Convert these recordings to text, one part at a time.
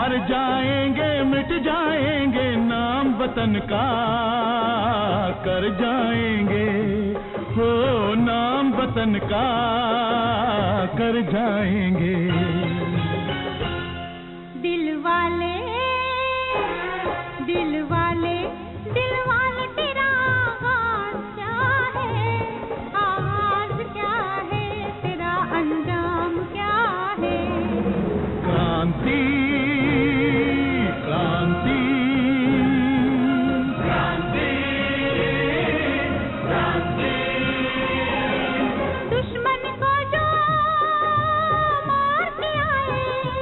मर जाएंगे मिट जाएंगे नाम वतन का कर जाएंगे, हो नाम वतन का कर जाएंगे। दिल वाले दिल वाले दिल वाले तेरा आगाज क्या है, आगाज क्या है, तेरा अंजाम क्या है। क्रांति क्रांति क्रांति क्रांति। दुश्मन को जो मार के आए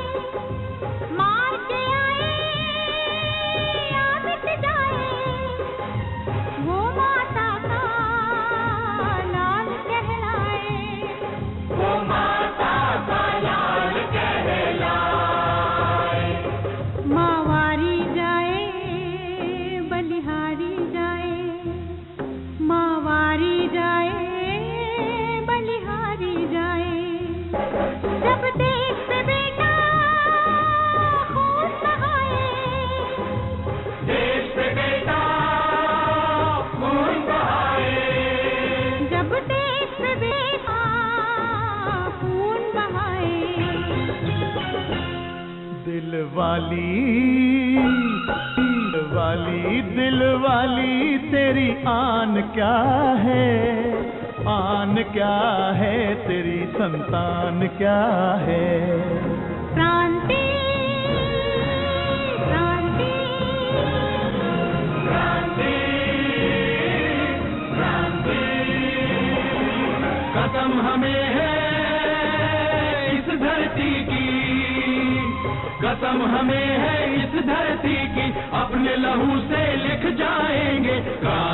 या मिट जाए, वो माता का लाल कहलाए, वो माता का लाल कहलाए। मावारी जाए बलिहारी जाए, मावारी जाए बलिहारी जाए। जब देश पे बेटा खून बहाए, देश पे बेटा खून बहाए, जब देश पे बेटा खून बहाए। दिल वाली तेरी आन क्या है, आन क्या है, तेरी संतान क्या है। क्रांति क्रांति क्रांति क्रांति। कसम हमें है इस धरती की, कसम हमें है इस धरती की, अपने लहू से लिख जाएंगे।